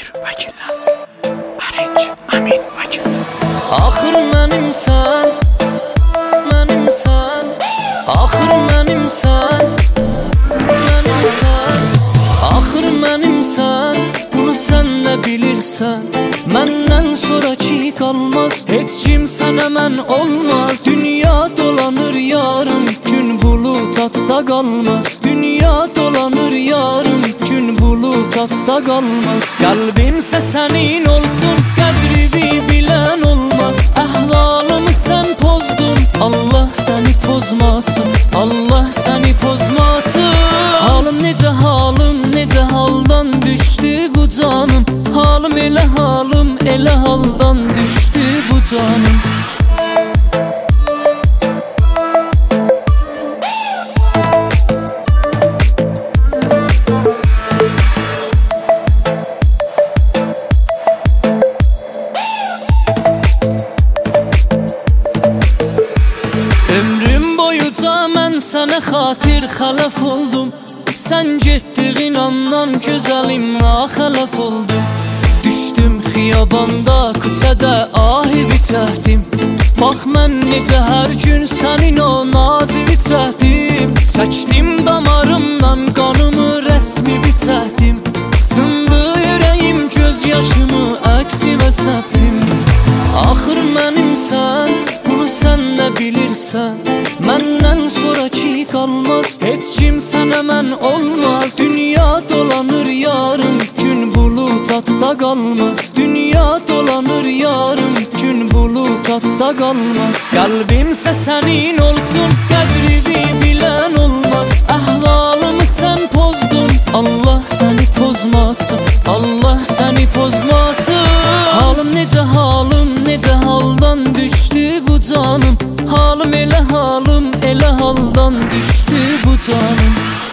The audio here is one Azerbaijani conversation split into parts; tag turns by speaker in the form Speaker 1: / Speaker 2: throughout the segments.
Speaker 1: Vəkilləs Arrange Amin Vəkilləs
Speaker 2: Axır mənimsən, mənimsən. Axır mənimsən, mənimsən. Axır mənimsən, bunu sən də bilirsən. Məndən sonraki qalmaz, heç kim sənə mən olmaz. Dünya dolanır yarım, gün bulut hatta qalmaz. Dünya dolanır yarım, gün bulut hatta qalmaz. Qəlbimsə sənin olsun, qədrini bilən olmaz. Əhvalımı sən pozdun, Allah səni pozmasın, Allah səni pozmasın. Halım necə halım, necə haldan düşdü bu canım. Halım elə halım, elə haldan düşdü bu canım. Ömrüm boyuca mən sənə xatir xələf oldum. Sən getdiğin andan gözəlim naxələf oldum. Düşdüm xiyabanda, küçədə ahi bitəhdim. Bax mən necə hər gün sənin o nazivi çəkdim. Çəkdim damarımdan qanımı rəsmi bitəhdim. Sındı ürəyim göz yaşımı əksivə səpdim. Axır mənimsən, bunu sən də bilirsən. Məndən sonraki qalmaz, heç kim sənə mən olmaz. Dünya dolanır yarım, gün bulut hatta qalmaz. Dünya dolanır yarım, gün bulut hatta qalmaz. Qəlbimsə sənin olsun, qədrini bilən olmaz. Əhvalımı sən pozdun, Allah səni pozmasın, Allah səni pozmasın. Halım necə halım, necə haldan düşdü bu canım. Halım elə halım, elə haldan düşdü bu canım.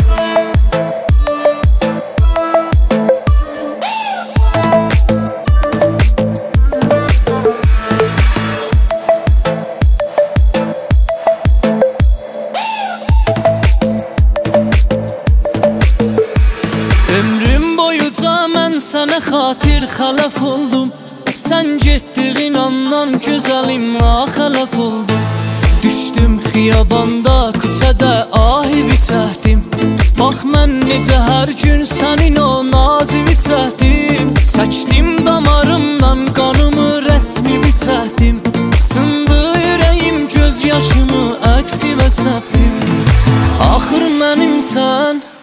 Speaker 2: Ömrüm boyuca mən sənə xatir xələf oldum. Sən getdiğin andan gözəlim naxələf oldum. Düşdüm xiyabanda, küçədə ahi bitəhdim. Bax mən necə hər gün sənin o nazivi çəkdim. Çəkdim damarımdan qanımı rəsmi bitəhdim. Sındı ürəyim göz yaşımı əksivə səpdim. Axır mənimsən,